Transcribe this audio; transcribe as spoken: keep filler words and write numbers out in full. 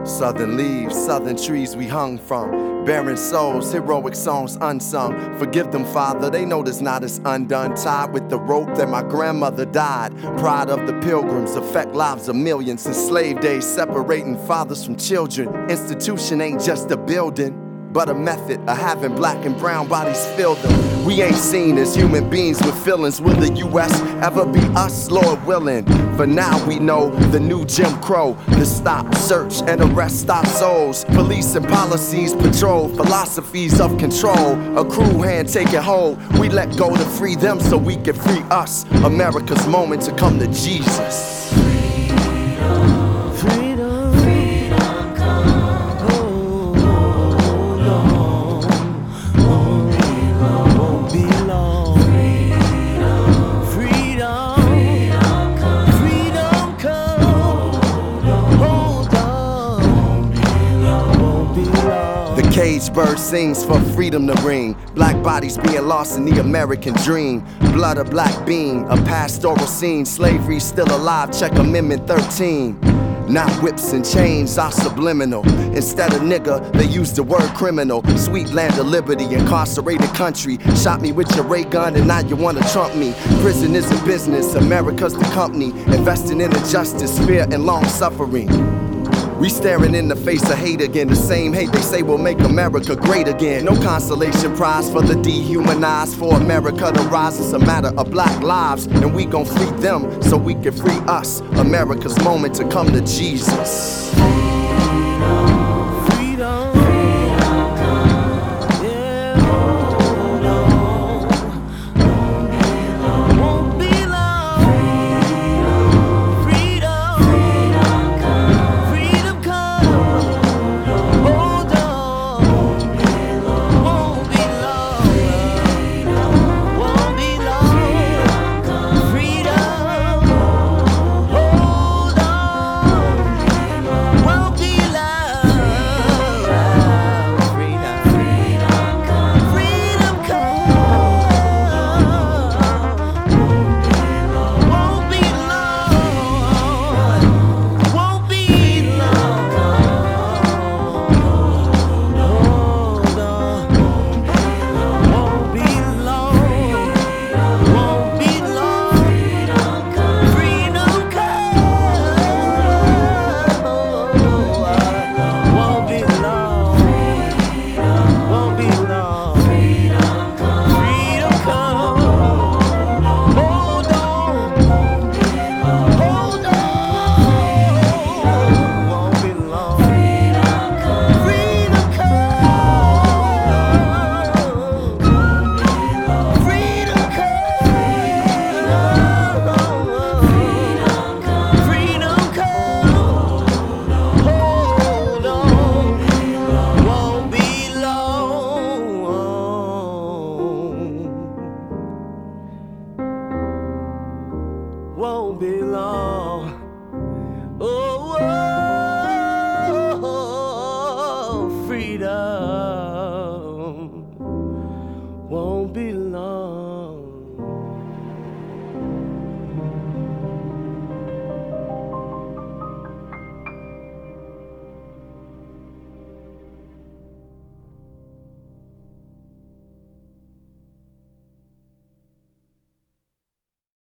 Southern leaves, southern trees we hung from. Barren souls, heroic songs unsung. Forgive them, Father, they know this knot is undone. Tied with the rope that my grandmother died. Pride of the pilgrims affect lives of millions. Enslaved days separating fathers from children. Institution ain't just a building, but a method of having black and brown bodies fill them. We ain't seen as human beings with feelings. Will the U S ever be us, Lord willing? For now we know the new Jim Crow. The stop, search, and arrest our souls. Police and policies patrol philosophies of control. A crew hand take it hold. We let go to free them so we can free us. America's moment to come to Jesus. Caged bird sings for freedom to ring. Black bodies being lost in the American dream. Blood a black bean, a pastoral scene. Slavery still alive, check Amendment thirteen. Now whips and chains are subliminal. Instead of nigga, they use the word criminal. Sweet land of liberty, incarcerated country. Shot me with your ray gun and now you wanna trump me. Prison is a business, America's the company. Investing in injustice, fear, and long suffering. We staring in the face of hate again. The same hate they say will make America great again. No consolation prize for the dehumanized. For America to rise, it's a matter of black lives. And we gon' free them so we can free us. America's moment to come to Jesus. Won't be long. Oh, oh, oh, freedom won't be